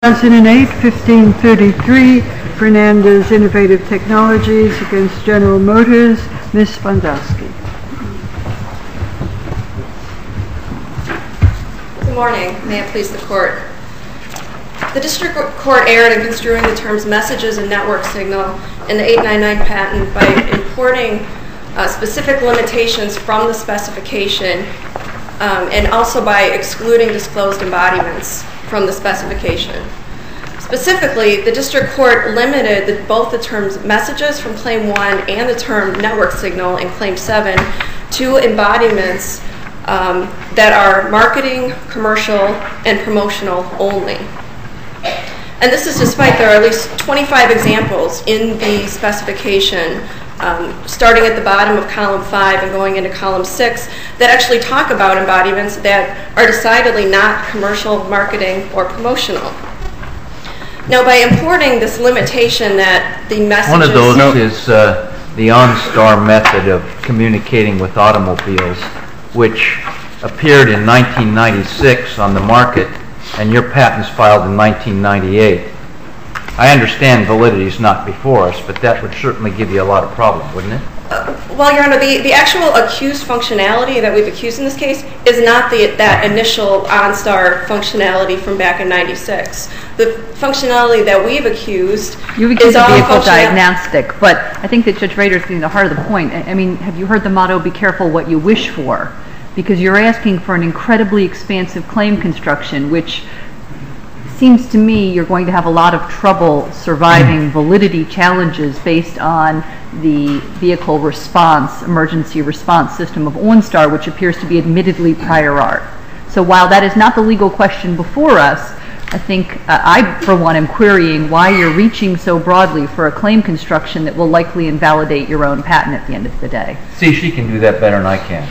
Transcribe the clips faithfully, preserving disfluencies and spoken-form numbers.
two thousand eight, fifteen thirty-three, Fernandez Innovative Technologies against General Motors. Miz Spandowski. Good morning. May it please the Court. The District Court erred in construing the terms messages and network signal in the eight ninety-nine patent by importing uh, specific limitations from the specification um, and also by excluding disclosed embodiments from the specification. Specifically, the District Court limited the, both the terms messages from Claim one and the term network signal in Claim seven to embodiments um, that are marketing, commercial, and promotional only. And this is despite there are at least twenty-five examples in the specification, um, starting at the bottom of column five and going into column six, that actually talk about embodiments that are decidedly not commercial, marketing, or promotional. Now, by importing this limitation that the messages... One of those no. is uh, the OnStar method of communicating with automobiles, which appeared in nineteen ninety-six on the market, and your patent's filed in nineteen ninety-eight. I understand validity is not before us, but that would certainly give you a lot of problems, wouldn't it? Uh, well, Your Honor, the, the actual accused functionality that we've accused in this case is not the, that initial OnStar functionality from back in ninety-six. The functionality that we've accused You've accused is all vehicle functional- diagnostic, but I think that Judge Rader's getting the heart of the point. I mean, have you heard the motto, be careful what you wish for? Because you're asking for an incredibly expansive claim construction, which seems to me you're going to have a lot of trouble surviving validity challenges based on the vehicle response, emergency response system of OnStar, which appears to be admittedly prior art. So while that is not the legal question before us, I think uh, I, for one, am querying why you're reaching so broadly for a claim construction that will likely invalidate your own patent at the end of the day. See, she can do that better than I can.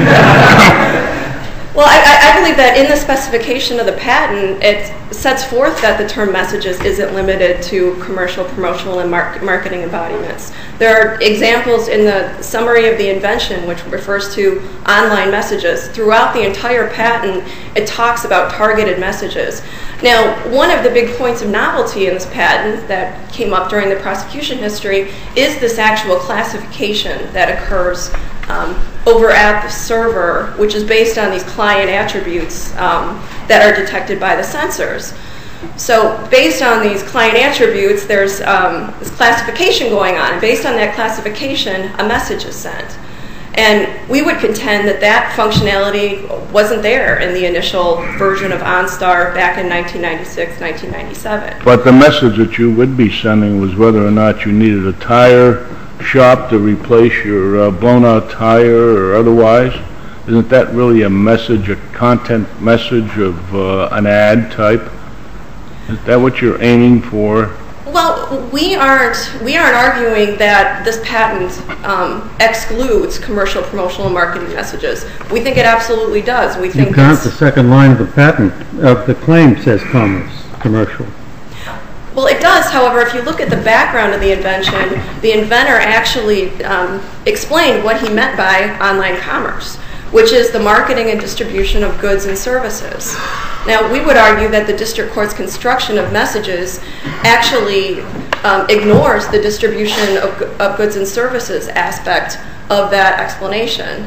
Well, I, I believe that in the specification of the patent, it sets forth that the term messages isn't limited to commercial, promotional, and mar- marketing embodiments. There are examples in the summary of the invention, which refers to online messages. Throughout the entire patent, it talks about targeted messages. Now, one of the big points of novelty in this patent that came up during the prosecution history is this actual classification that occurs um, over at the server, which is based on these client attributes um, that are detected by the sensors. So based on these client attributes, there's um, this classification going on. And based on that classification, a message is sent. And we would contend that that functionality wasn't there in the initial version of OnStar back in nineteen ninety-six, nineteen ninety-seven. But the message that you would be sending was whether or not you needed a tire shop to replace your uh, blown-out tire or otherwise. Isn't that really a message, a content message of uh, an ad type? Is that what you're aiming for? Well, we aren't we aren't arguing that this patent um, excludes commercial, promotional, and marketing messages. We think it absolutely does. We think you can't. The second line of the patent of the claim says commerce, commercial. Well, it does. However, if you look at the background of the invention, the inventor actually um, explained what he meant by online commerce, which is the marketing and distribution of goods and services. Now, we would argue that the district court's construction of messages actually um, ignores the distribution of, of goods and services aspect of that explanation.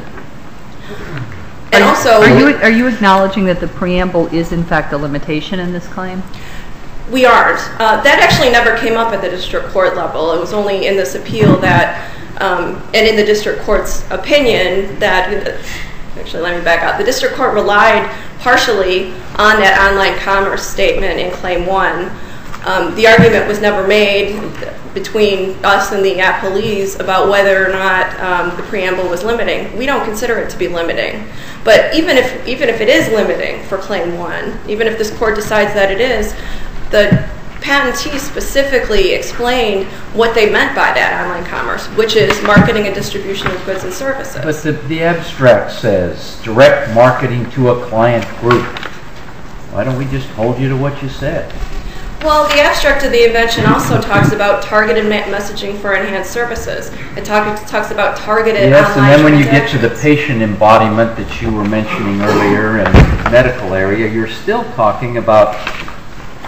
And are, also... Are you, are you acknowledging that the preamble is, in fact, a limitation in this claim? We aren't. Uh, that actually never came up at the district court level. It was only in this appeal that, um, and in the district court's opinion, that... Actually, let me back up. The district court relied partially on that online commerce statement in Claim one. Um, the argument was never made between us and the appellees about whether or not um, the preamble was limiting. We don't consider it to be limiting. But even if even if it is limiting for Claim one, even if this court decides that it is, the patentee specifically explained what they meant by that online commerce, which is marketing and distribution of goods and services. But the, the abstract says direct marketing to a client group. Why don't we just hold you to what you said? Well, the abstract of the invention also talks about targeted ma- messaging for enhanced services. It talk, talks about targeted yes, online and then when you get to the transactions. patient embodiment that you were mentioning earlier in the medical area, you're still talking about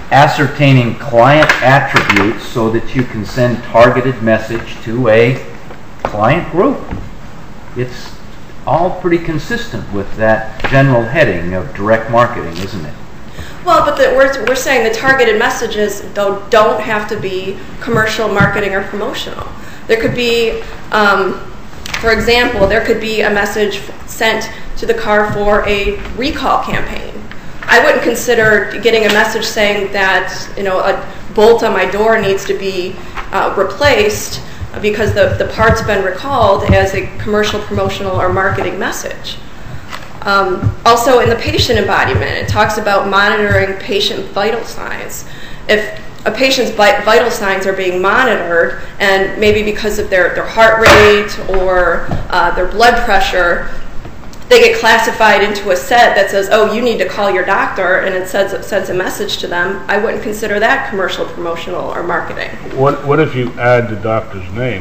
ascertaining client attributes so that you can send targeted message to a client group. It's all pretty consistent with that general heading of direct marketing, isn't it? Well, but the, we're, we're saying the targeted messages, though, don't have to be commercial, marketing, or promotional. There could be, um, for example, there could be a message sent to the car for a recall campaign. I wouldn't consider getting a message saying that, you know, a bolt on my door needs to be uh, replaced because the, the part's been recalled as a commercial, promotional, or marketing message. Um, also, in the patient embodiment, it talks about monitoring patient vital signs. If a patient's vital signs are being monitored, and maybe because of their, their heart rate or uh, their blood pressure, they get classified into a set that says, oh, you need to call your doctor, and it sends, sends a message to them, I wouldn't consider that commercial, promotional, or marketing. What, what if you add the doctor's name?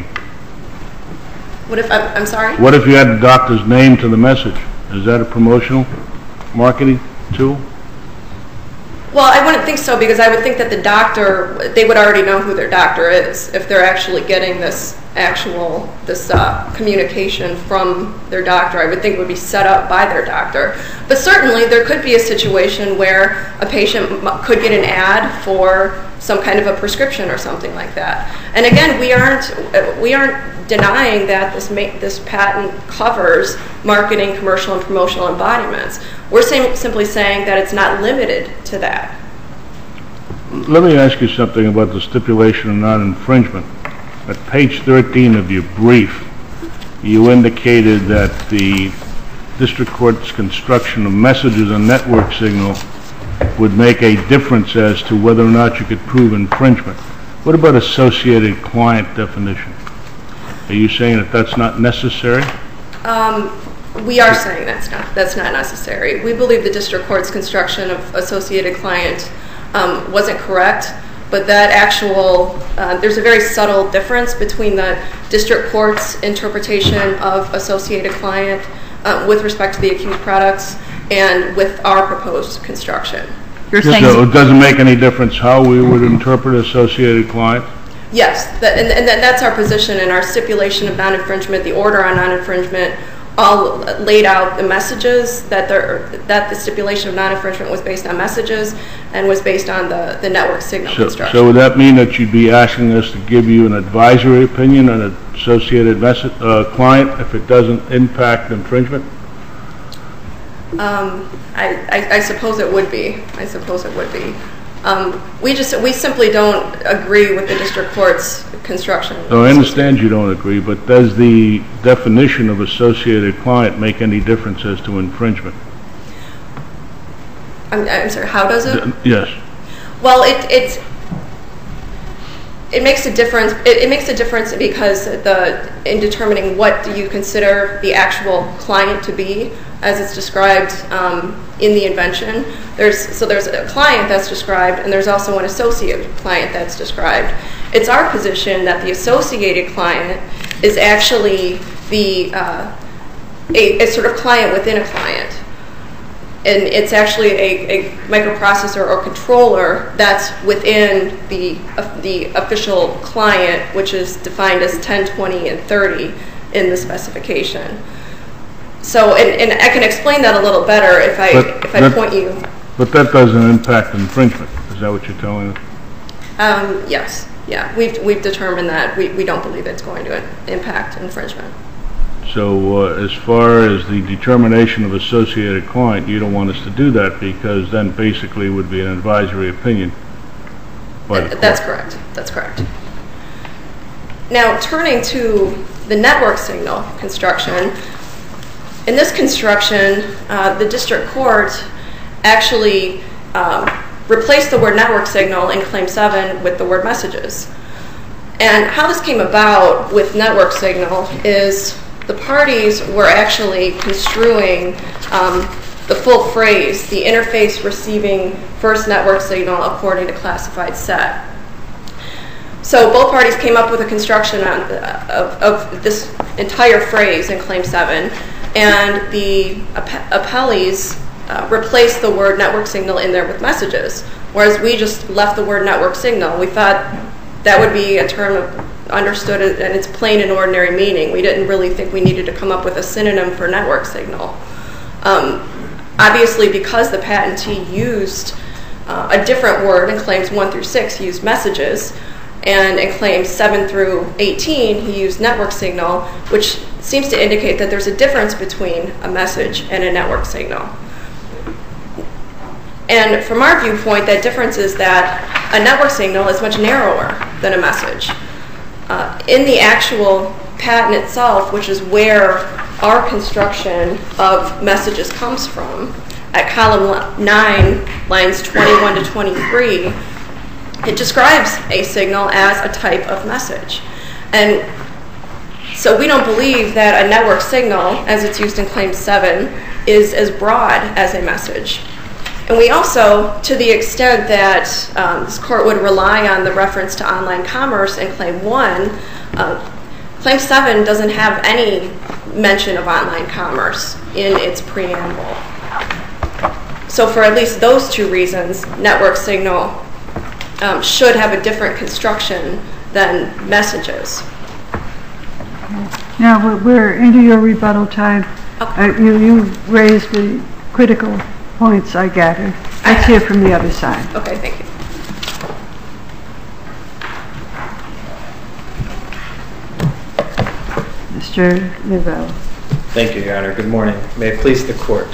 What if, I'm, I'm sorry? What if you add the doctor's name to the message? Is that a promotional marketing tool? Well, I wouldn't think so, because I would think that the doctor, they would already know who their doctor is if they're actually getting this actual, this uh, communication from their doctor. I would think it would be set up by their doctor. But certainly there could be a situation where a patient m- could get an ad for some kind of a prescription or something like that. And again, we aren't, we aren't denying that this, ma- this patent covers marketing, commercial, and promotional embodiments. We're saying, simply saying that it's not limited to that. Let me ask you something about the stipulation of non-infringement. At page thirteen of your brief, you indicated that the district court's construction of messages and network signal would make a difference as to whether or not you could prove infringement. What about associated client definition? Are you saying that that's not necessary? Um, we are saying that's not that's not necessary. We believe the district court's construction of associated client um, wasn't correct, but that actual uh, there's a very subtle difference between the district court's interpretation of associated client uh, with respect to the accused products and with our proposed construction. You're saying so it doesn't make any difference how we would interpret associated client? Yes, that, and, and that's our position in our stipulation of non-infringement. The order on non-infringement all laid out the messages that there, that the stipulation of non-infringement was based on messages and was based on the, the network signal so, construction. So would that mean that you'd be asking us to give you an advisory opinion on an associated message, uh, client if it doesn't impact infringement? Um, I, I, I suppose it would be. I suppose it would be. Um, we just we simply don't agree with the district court's construction. So I understand you don't agree, but does the definition of associated client make any difference as to infringement? I'm, I'm sorry. How does it? D- yes. Well, it it it makes a difference. It, it makes a difference because the in determining what do you consider the actual client to be, as it's described um, in the invention. There's so there's a client that's described, and there's also an associated client that's described. It's our position that the associated client is actually the uh, a, a sort of client within a client, and it's actually a, a microprocessor or controller that's within the uh, the official client, which is defined as ten, twenty, and thirty in the specification. So, and, and I can explain that a little better if I But if I that- point you. But that doesn't impact infringement. Is that what you're telling us? Um, yes, yeah, we've we've determined that we, we don't believe it's going to impact infringement. So uh, as far as the determination of associated client, you don't want us to do that because then basically it would be an advisory opinion by the Th- That's court. correct. That's correct. Now, turning to the network signal construction, in this construction, uh, the district court actually um, replaced the word network signal in Claim seven with the word messages. And how this came about with network signal is the parties were actually construing um, the full phrase, the interface receiving first network signal according to classified set. So both parties came up with a construction on, of, of this entire phrase in Claim seven, and the app- appellees uh, replaced the word network signal in there with messages. whereas we just left the word network signal. We thought that would be a term understood in its plain and ordinary meaning. We didn't really think we needed to come up with a synonym for network signal. Um, obviously, because the patentee used uh, a different word in claims one through six, he used messages, and in claims seven through eighteen, he used network signal, which seems to indicate that there's a difference between a message and a network signal. And from our viewpoint, that difference is that a network signal is much narrower than a message. Uh, in the actual patent itself, which is where our construction of messages comes from, at column nine, lines twenty-one to twenty-three, it describes a signal as a type of message. And so we don't believe that a network signal, as it's used in claim seven, is as broad as a message. And we also, to the extent that um, this court would rely on the reference to online commerce in claim one, uh, claim seven doesn't have any mention of online commerce in its preamble. So for at least those two reasons, network signal um, should have a different construction than messages. Now we're- we're into your rebuttal time. Okay. Uh, you, you raised the critical points, I gather. Let's hear from the other side. Okay, thank you. Mister Nivelle. Thank you, Your Honor. Good morning. May it please the Court.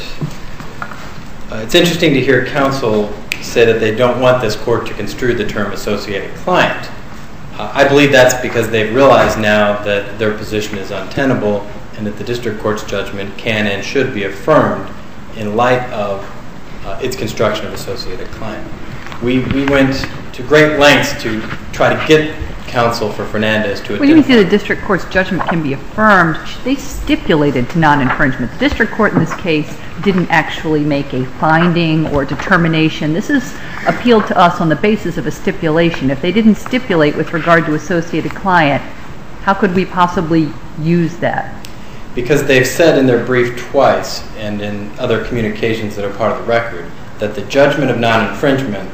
Uh, it's interesting to hear counsel say that they don't want this court to construe the term associated client. Uh, I believe that's because they've realized now that their position is untenable and that the district court's judgment can and should be affirmed in light of uh, its construction of associated client. We, we went to great lengths to try to get counsel for Fernandez to identify. When you say the district court's judgment can be affirmed, they stipulated to non-infringement. The district court in this case didn't actually make a finding or determination. This is appealed to us on the basis of a stipulation. If they didn't stipulate with regard to associated client, how could we possibly use that? Because they've said in their brief twice and in other communications that are part of the record that the judgment of non-infringement,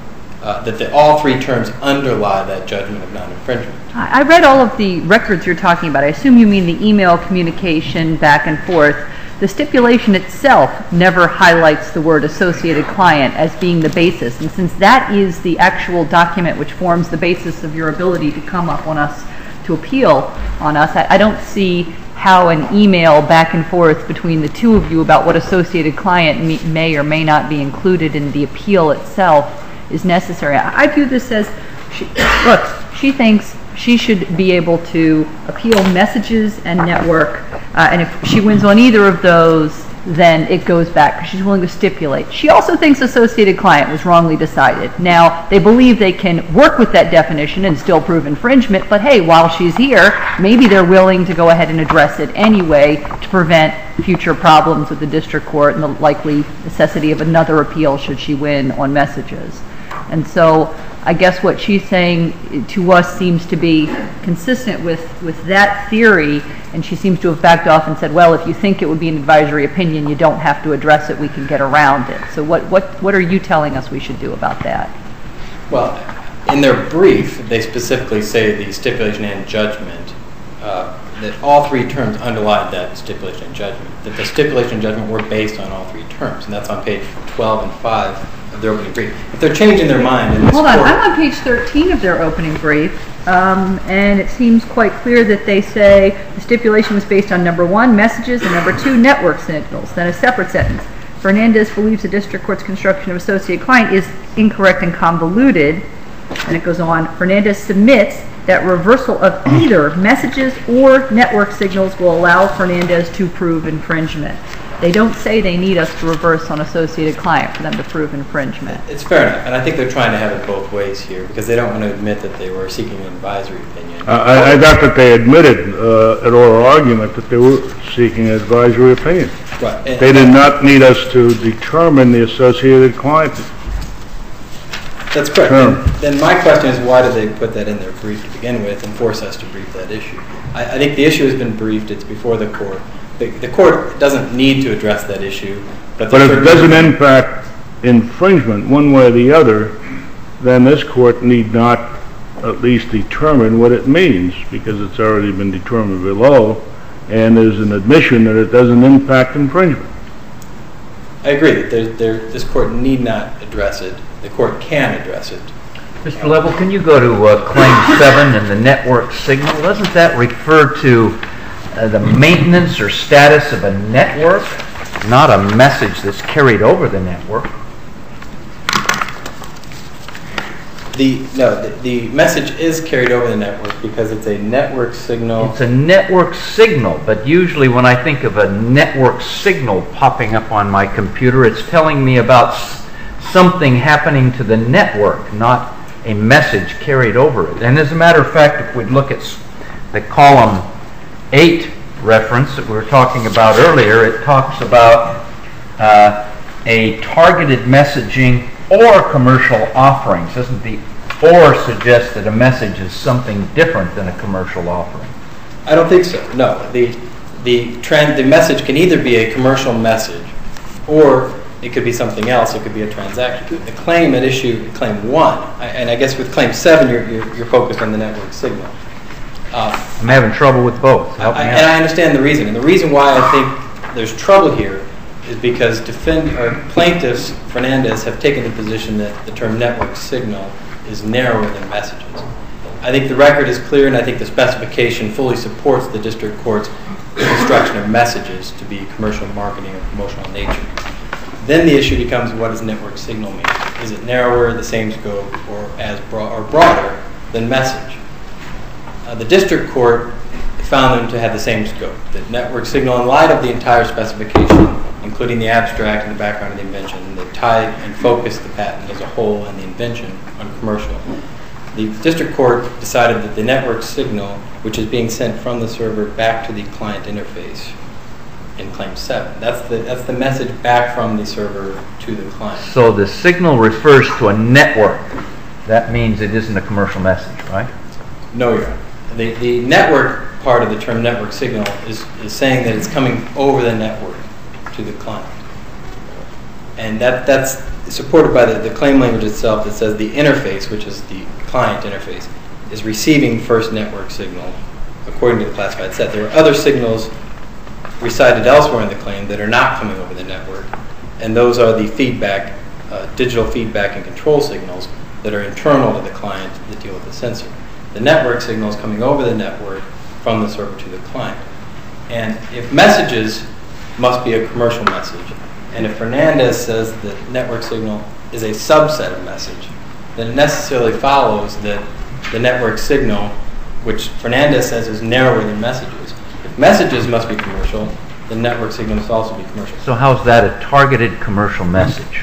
uh, that the, all three terms underlie that judgment of non-infringement. I I read all of the records you're talking about. I assume you mean the email communication back and forth. The stipulation itself never highlights the word associated client as being the basis. And since that is the actual document which forms the basis of your ability to come up on us, to appeal on us, I, I don't see how an email back and forth between the two of you about what associated client may, may or may not be included in the appeal itself is necessary. I, I view this as, she, look, she thinks she should be able to appeal messages and network, uh, and if she wins on either of those, then it goes back because she's willing to stipulate. She also thinks associated client was wrongly decided. Now, they believe they can work with that definition and still prove infringement, but hey, while she's here, maybe they're willing to go ahead and address it anyway to prevent future problems with the district court and the likely necessity of another appeal should she win on messages. And so I guess what she's saying to us seems to be consistent with, with that theory, and she seems to have backed off and said, well, if you think it would be an advisory opinion, you don't have to address it, we can get around it. So what, what, what are you telling us we should do about that? Well, in their brief, they specifically say the stipulation and judgment, uh, that all three terms underlie that stipulation and judgment, that the stipulation and judgment were based on all three terms, and that's on page twelve and five of their opening brief. If they're changing their mind in this Hold on, court, I'm on page thirteen of their opening brief, um, and it seems quite clear that they say the stipulation was based on number one, messages, and number two, network signals. Then a separate sentence. Fernandez believes the district court's construction of associate client is incorrect and convoluted. And it goes on, Fernandez submits that reversal of either messages or network signals will allow Fernandez to prove infringement. They don't say they need us to reverse on associated client for them to prove infringement. it's fair enough, and I think they're trying to have it both ways here because they don't want to admit that they were seeking an advisory opinion. I, I thought that they admitted uh, at oral argument that they were seeking an advisory opinion. Right. And, They did not need us to determine the associated client. That's correct. Sure. And then my question is, why did they put that in their brief to begin with and force us to brief that issue? I, I think the issue has been briefed. It's before the court. The, the court doesn't need to address that issue. But, But if it doesn't impact infringement one way or the other, then this court need not at least determine what it means, because it's already been determined below, and there's an admission that it doesn't impact infringement. I agree that there, there, this court need not address it. The court can address it. Mister Level, can you go to uh, Claim seven and the network signal? Doesn't that refer to uh, the maintenance or status of a network, not a message that's carried over the network? The, no, the, the message is carried over the network because it's a network signal. It's a network signal, but usually when I think of a network signal popping up on my computer, it's telling me about s- something happening to the network, not a message carried over it. And as a matter of fact, if we look at s- the column eight reference that we were talking about earlier, it talks about uh, a targeted messaging or commercial offerings. Doesn't the or suggest that a message is something different than a commercial offering? I don't think so. No, the the trend the message can either be a commercial message, or it could be something else. It could be a transaction. The claim at issue, claim one, and I guess with claim seven, you're you're, you're focused on the network signal. Uh, I'm having trouble with both. Help me I, out. and I understand the reason. And the reason why I think there's trouble here is because defend, or plaintiffs, Fernandez, have taken the position that the term network signal is narrower than messages. I think the record is clear, and I think the specification fully supports the district court's construction of messages to be commercial, marketing, or promotional nature. Then the issue becomes, what does network signal mean? Is it narrower, the same scope, or as broad, or broader than message? Uh, the district court found them to have the same scope. That network signal, in light of the entire specification, including the abstract and the background of the invention, they tied and focused the patent as a whole and the invention on commercial. The district court decided that the network signal, which is being sent from the server back to the client interface in claim seven, that's the that's the message back from the server to the client. So the signal refers to a network. That means it isn't a commercial message, right? No, Your Honor. The, the network part of the term network signal is, is saying that it's coming over the network to the client. And that that's supported by the, the claim language itself that says the interface, which is the client interface, is receiving first network signal according to the classified set. There are other signals recited elsewhere in the claim that are not coming over the network, and those are the feedback, uh, digital feedback and control signals that are internal to the client that deal with the sensor. The network signal is coming over the network from the server to the client. And if messages must be a commercial message, and if Fernandez says that network signal is a subset of message, then it necessarily follows that the network signal, which Fernandez says is narrower than messages, if messages must be commercial, the network signal must also be commercial. So how's that a targeted commercial message?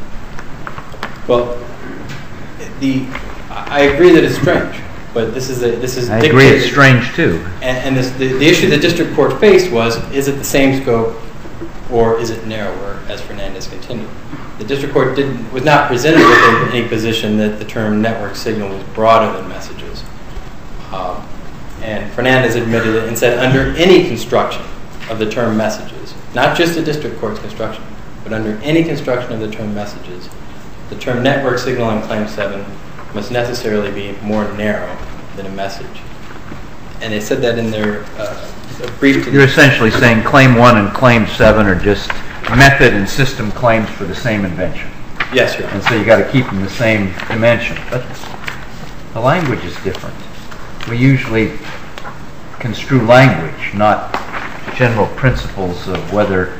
Well, the I agree that it's strange, but this is a, this is I agree it's strange too. And, and this, the, the issue the district court faced was, is it the same scope or is it narrower, as Fernandez continued? The district court didn't, was not presented with any position that the term network signal was broader than messages. Um, and Fernandez admitted it and said under any construction of the term messages, not just the district court's construction, but under any construction of the term messages, the term network signal in Claim seven must necessarily be more narrow than a message. And they said that in their uh, brief to the... You're essentially saying Claim one and Claim seven are just method and system claims for the same invention. Yes, Your Honor. And so you got to keep them the same dimension. But the language is different. We usually construe language, not general principles of whether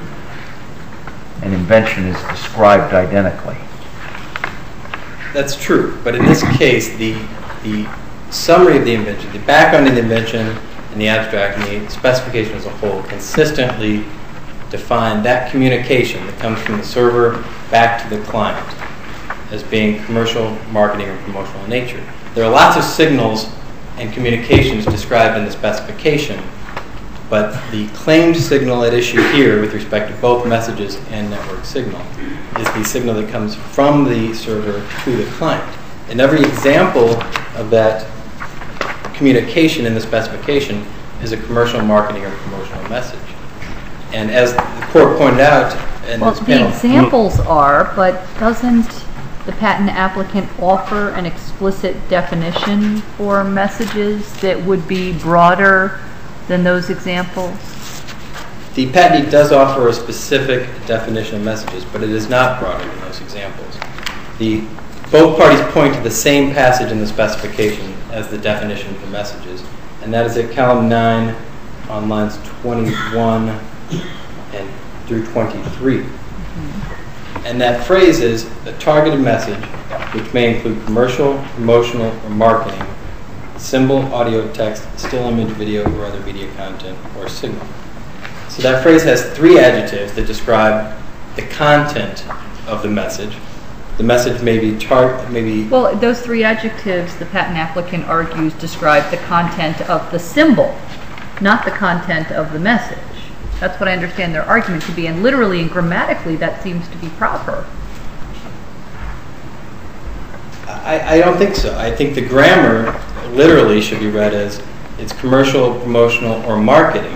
an invention is described identically. That's true, but in this case, the the summary of the invention, the background of the invention, and the abstract, and the specification as a whole consistently define that communication that comes from the server back to the client as being commercial, marketing, or promotional in nature. There are lots of signals and communications described in the specification, but the claimed signal at issue here with respect to both messages and network signal is the signal that comes from the server to the client. And every example of that communication in the specification is a commercial, marketing, or promotional message. And as the court pointed out, and Well, this the panel- examples are, but doesn't the patent applicant offer an explicit definition for messages that would be broader than those examples? The patentee does offer a specific definition of messages, but it is not broader than those examples. The, both parties point to the same passage in the specification as the definition for messages, and that is at column nine on lines twenty-one and through twenty-three. Mm-hmm. And that phrase is a targeted message which may include commercial, promotional, or marketing, symbol, audio, text, still image, video, or other media content, or signal. So that phrase has three adjectives that describe the content of the message. The message may be tar- maybe Well, those three adjectives, the patent applicant argues, describe the content of the symbol, not the content of the message. That's what I understand their argument to be, and literally and grammatically that seems to be proper. I, I don't think so. I think the grammar literally should be read as it's commercial, promotional, or marketing.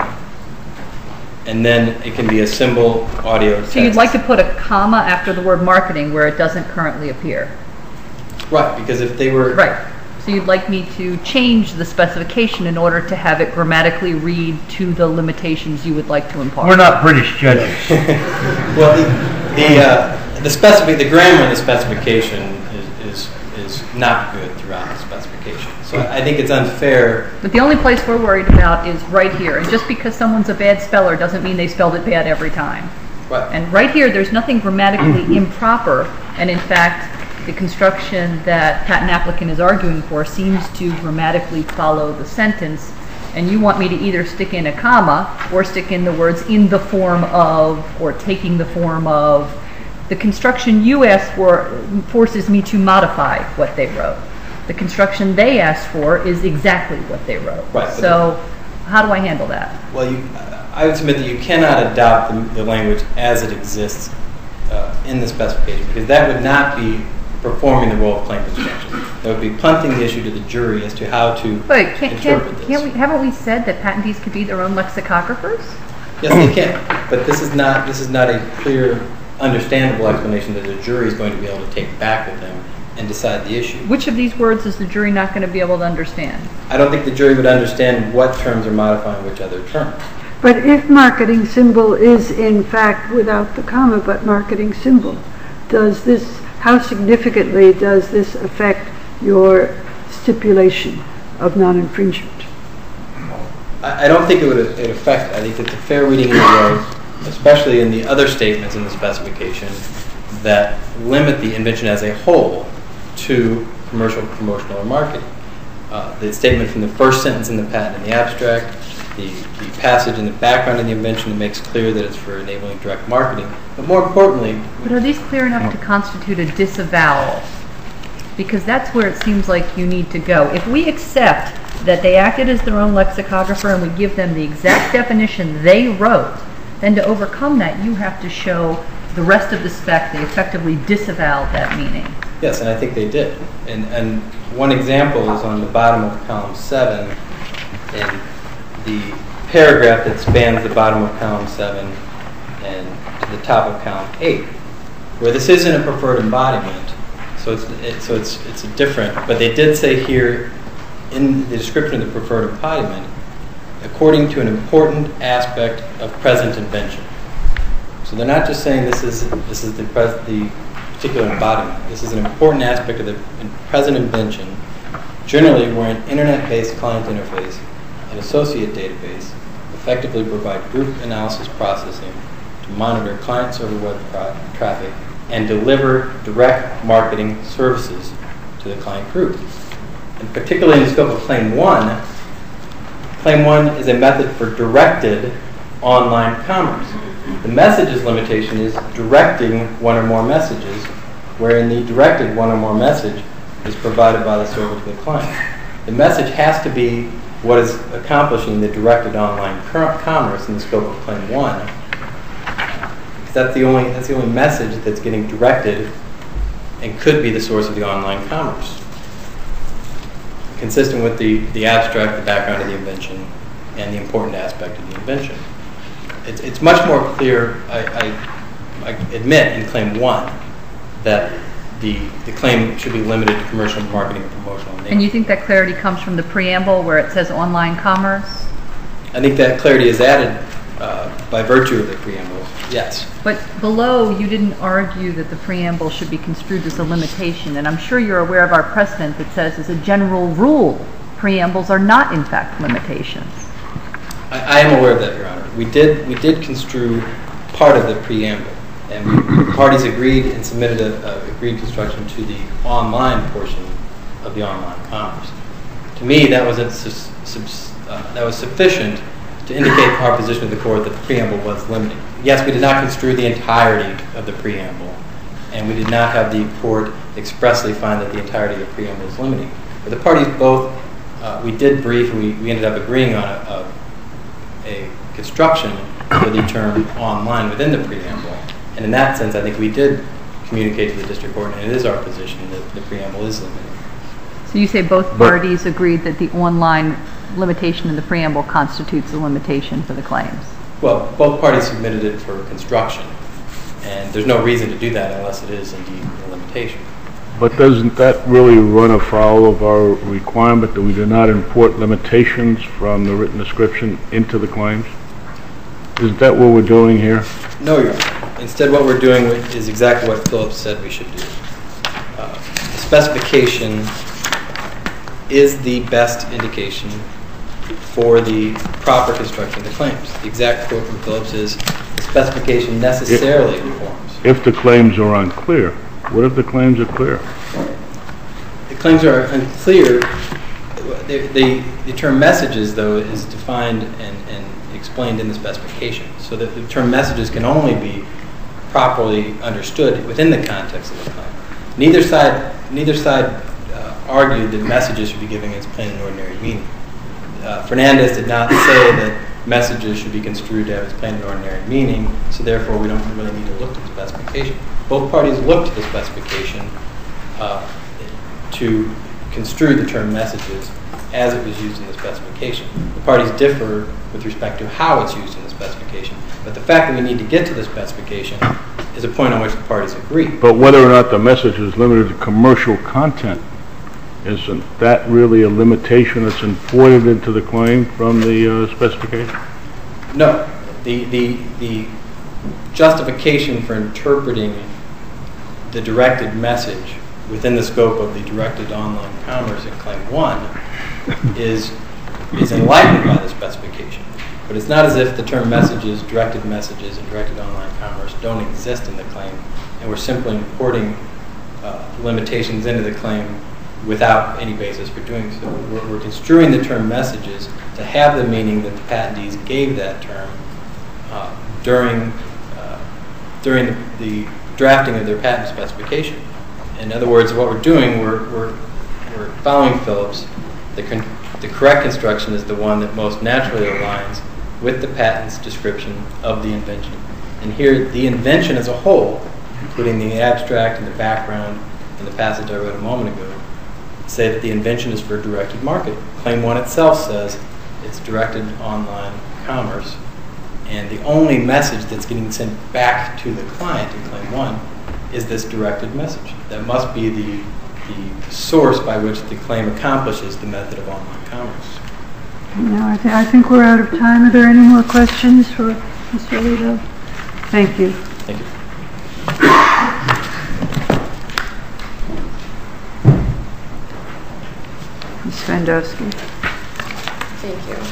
And then it can be a symbol, audio, text. So you'd like to put a comma after the word marketing where it doesn't currently appear. Right, because if they were... Right. So you'd like me to change the specification in order to have it grammatically read to the limitations you would like to impart. We're not British judges. Well, the the, uh, the, specific, the grammar in the specification is, is, is not good throughout the specification. So I think it's unfair. But the only place we're worried about is right here. And just because someone's a bad speller doesn't mean they spelled it bad every time. Right. And right here, there's nothing grammatically improper. And in fact, the construction that patent applicant is arguing for seems to grammatically follow the sentence. And you want me to either stick in a comma or stick in the words in the form of or taking the form of. The construction you asked for forces me to modify what they wrote. The construction they asked for is exactly what they wrote. Right. So how do I handle that? Well, you, I would submit that you cannot adopt the, the language as it exists uh, in the specification, because that would not be performing the role of claim construction. That would be punting the issue to the jury as to how to But can't, interpret can't, this. can't we, haven't we said that patentees could be their own lexicographers? Yes, they can. But this is not this is not a clear, understandable explanation that the jury is going to be able to take back with them and decide the issue. Which of these words is the jury not going to be able to understand? I don't think the jury would understand what terms are modifying which other terms. But if marketing symbol is in fact without the comma, but marketing symbol, does this, how significantly does this affect your stipulation of non-infringement? I, I don't think it would it affect it. I think it's a fair reading of the words, especially in the other statements in the specification that limit the invention as a whole to commercial, promotional, or marketing. Uh, the statement from the first sentence in the patent in the abstract, the, the passage in the background of the invention that makes clear that it's for enabling direct marketing. But more importantly... But are these clear enough to constitute a disavowal? Because that's where it seems like you need to go. If we accept that they acted as their own lexicographer and we give them the exact definition they wrote, then to overcome that you have to show the rest of the spec they effectively disavowed that meaning. Yes, and I think they did. And, and one example is on the bottom of column seven, in the paragraph that spans the bottom of column seven and to the top of column eight, where this isn't a preferred embodiment. So it's it, so it's it's a different. But they did say here in the description of the preferred embodiment, according to an important aspect of present invention. So they're not just saying this is this is the pres the particular embodiment. This is an important aspect of the present invention, generally where an internet-based client interface and associate database effectively provide group analysis processing to monitor client-server web traffic and deliver direct marketing services to the client group. And particularly in the scope of Claim one, Claim one is a method for directed online commerce. The messages limitation is directing one or more messages, wherein the directed one or more message is provided by the server to the client. The message has to be what is accomplishing the directed online commerce in the scope of Claim one, because that's the only that's the only message that's getting directed and could be the source of the online commerce, consistent with the, the abstract, the background of the invention, and the important aspect of the invention. It's, it's much more clear. I, I, admit in Claim one that the, the claim should be limited to commercial marketing and promotional nature. And you think that clarity comes from the preamble where it says online commerce? I think that clarity is added uh, by virtue of the preamble, yes. But below, you didn't argue that the preamble should be construed as a limitation, and I'm sure you're aware of our precedent that says, as a general rule, preambles are not, in fact, limitations. I, I am aware of that, Your Honor. We did, we did construe part of the preamble, and we, parties agreed and submitted a, a agreed construction to the online portion of the online commerce. To me, that was, a, uh, that was sufficient to indicate our position of the court that the preamble was limiting. Yes, we did not construe the entirety of the preamble, and we did not have the court expressly find that the entirety of the preamble was limiting. But the parties both, uh, we did brief, and we, we ended up agreeing on a, a, a construction for the term online within the preamble. And in that sense, I think we did communicate to the district court, and it is our position that the preamble is limiting. So you say both parties agreed that the online limitation in the preamble constitutes a limitation for the claims? Well, both parties submitted it for construction, and there's no reason to do that unless it is indeed a limitation. But doesn't that really run afoul of our requirement that we do not import limitations from the written description into the claims? Isn't that what we're doing here? No, Your Honor. Instead, what we're doing is exactly what Phillips said we should do. Uh, the specification is the best indication for the proper construction of the claims. The exact quote from Phillips is, the specification necessarily informs. If the claims are unclear, what if the claims are clear? The claims are unclear. The, the, the term messages, though, is defined and, and explained in the specification. So that the term messages can only be properly understood within the context of the claim. Neither side, neither side uh, argued that messages should be given its plain and ordinary meaning. Uh, Fernandez did not say that messages should be construed to have its plain and ordinary meaning, so therefore we don't really need to look at the specification. Both parties looked at the specification uh, to construe the term messages as it was used in the specification. The parties differ with respect to how it's used in the specification, but the fact that we need to get to the specification is a point on which the parties agree. But whether or not the message is limited to commercial content, isn't that really a limitation that's imported into the claim from the uh, specification? No. The, the, the justification for interpreting the directed message within the scope of the directed online commerce in Claim one is, is enlightened by the specification. But it's not as if the term messages, directed messages, and directed online commerce don't exist in the claim, and we're simply importing uh, limitations into the claim without any basis for doing so. We're, we're construing the term messages to have the meaning that the patentees gave that term uh, during uh, during the, the drafting of their patent specification. In other words, what we're doing, we're, we're, we're following Phillips. The, con the correct construction is the one that most naturally aligns with the patent's description of the invention. And here, the invention as a whole, including the abstract and the background and the passage I read a moment ago, say that the invention is for directed marketing. Claim one itself says it's directed online commerce, and the only message that's getting sent back to the client in Claim one is this directed message. That must be the, the source by which the claim accomplishes the method of online commerce. No, I, th I think we're out of time. Are there any more questions for Mister Alito? Thank you. Thank you. Miz Svendowski. Thank you.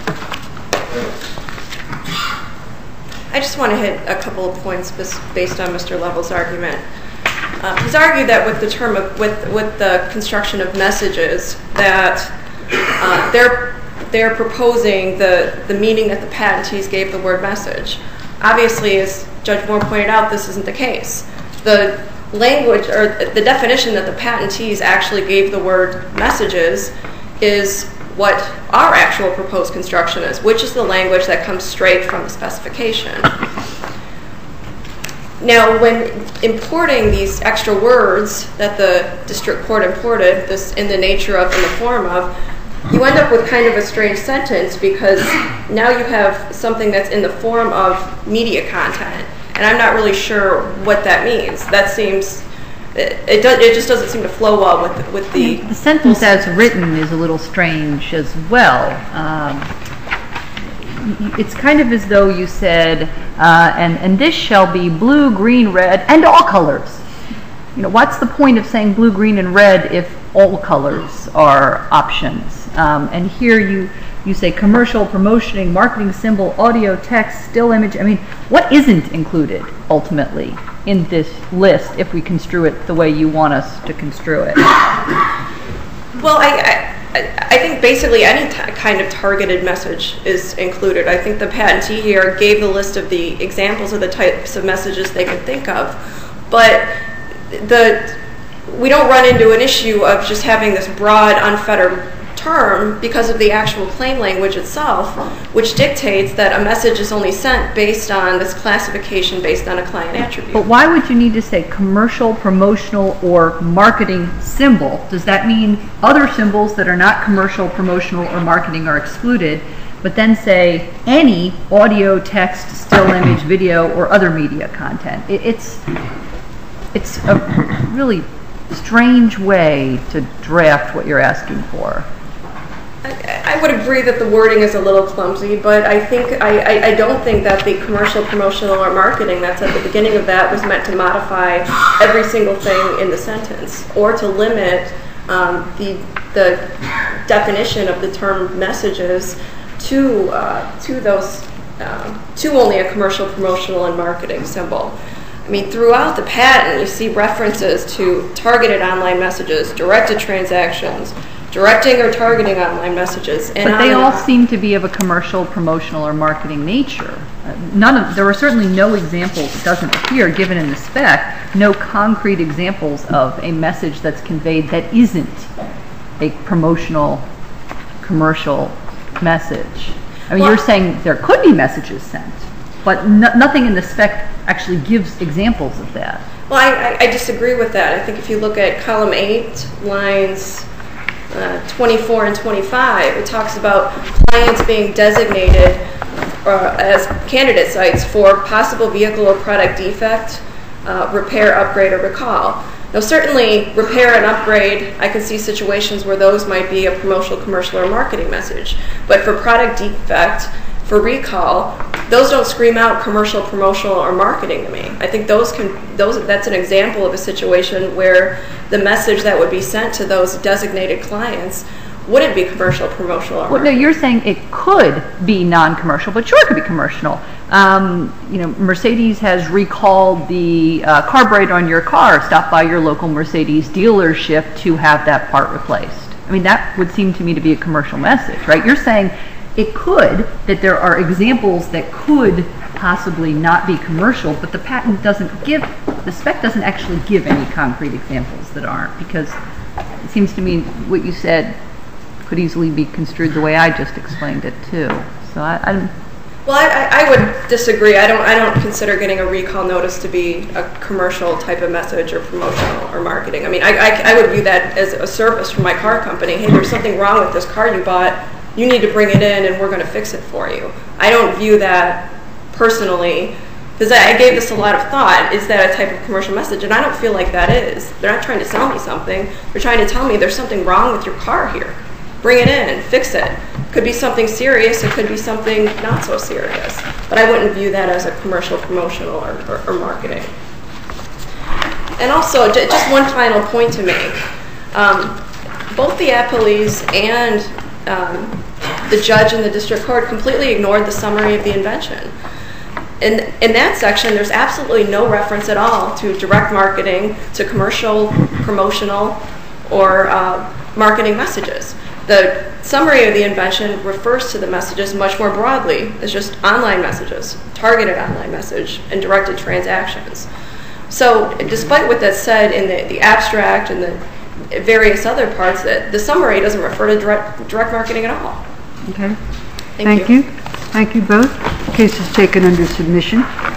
I just want to hit a couple of points based on Mister Lovell's argument. Uh, he's argued that with the term of, with with the construction of messages, that uh, they're they're proposing the the meaning that the patentees gave the word message. Obviously, as Judge Moore pointed out, this isn't the case. The language or the definition that the patentees actually gave the word messages is what our actual proposed construction is, which is the language that comes straight from the specification. Now, when importing these extra words that the district court imported, this in the nature of, in the form of, you end up with kind of a strange sentence, because now you have something that's in the form of media content, And I'm not really sure what that means. That seems, it, it, does, it just doesn't seem to flow well with, with the... The sentence as written is a little strange as well. Um, it's kind of as though you said, uh, and, and this shall be blue, green, red, and all colors. You know, what's the point of saying blue, green, and red if all colors are options? Um, and here you, you say commercial, promotioning, marketing symbol, audio, text, still image. I mean, what isn't included ultimately in this list if we construe it the way you want us to construe it? Well, I, I, I think basically any t- kind of targeted message is included. I think the patentee here gave the list of the examples of the types of messages they could think of. But the we don't run into an issue of just having this broad, unfettered term because of the actual claim language itself, which dictates that a message is only sent based on this classification based on a client attribute. But why would you need to say commercial, promotional, or marketing symbol? Does that mean other symbols that are not commercial, promotional, or marketing are excluded, but then say any audio, text, still image, video, or other media content? It, it's, it's a really strange way to draft what you're asking for. I would agree that the wording is a little clumsy, but I think I, I, I don't think that the commercial, promotional, or marketing that's at the beginning of that was meant to modify every single thing in the sentence or to limit um, the the definition of the term messages to uh, to those uh, to only a commercial, promotional, and marketing symbol. I mean, throughout the patent, you see references to targeted online messages, directed transactions, directing or targeting online messages. And but they all seem to be of a commercial, promotional, or marketing nature. Uh, none of there are certainly no examples, it doesn't appear, given in the spec, no concrete examples of a message that's conveyed that isn't a promotional, commercial message. I mean, well, you're saying there could be messages sent, but no, nothing in the spec actually gives examples of that. Well, I, I disagree with that. I think if you look at column eight, lines Uh, twenty-four and twenty-five, it talks about clients being designated uh, as candidate sites for possible vehicle or product defect, uh, repair, upgrade, or recall. Now, certainly, repair and upgrade, I can see situations where those might be a promotional, commercial, or marketing message. But for product defect, for recall, those don't scream out commercial, promotional, or marketing to me. I think those can those that's an example of a situation where the message that would be sent to those designated clients wouldn't be commercial, promotional, or well, no, you're saying it could be non-commercial, but sure, it could be commercial. Um, you know, Mercedes has recalled the uh, carburetor on your car. Stop by your local Mercedes dealership to have that part replaced. I mean, that would seem to me to be a commercial message, right? You're saying it could, that there are examples that could possibly not be commercial, but the patent doesn't give, the spec doesn't actually give any concrete examples that aren't, because it seems to me what you said could easily be construed the way I just explained it too. So I, I'm. Well, I, I would disagree. I don't. I don't consider getting a recall notice to be a commercial type of message or promotional or marketing. I mean, I, I, I would view that as a service from my car company. Hey, there's something wrong with this car you bought. You need to bring it in, and we're going to fix it for you. I don't view that personally, because I gave this a lot of thought. Is that a type of commercial message? And I don't feel like that is. They're not trying to sell me something. They're trying to tell me there's something wrong with your car here. Bring it in, fix it. Could be something serious. It could be something not so serious. But I wouldn't view that as a commercial, promotional, or, or, or marketing. And also, j- just one final point to make. Um, both the appellees and um, the judge in the district court completely ignored the summary of the invention. In, in that section, there's absolutely no reference at all to direct marketing, to commercial, promotional, or uh, marketing messages. The summary of the invention refers to the messages much more broadly as just online messages, targeted online message, and directed transactions. So despite what that's said in the, the abstract and the various other parts, that the summary doesn't refer to direct, direct marketing at all. Okay. Thank, Thank you. you. Thank you both. The case is taken under submission.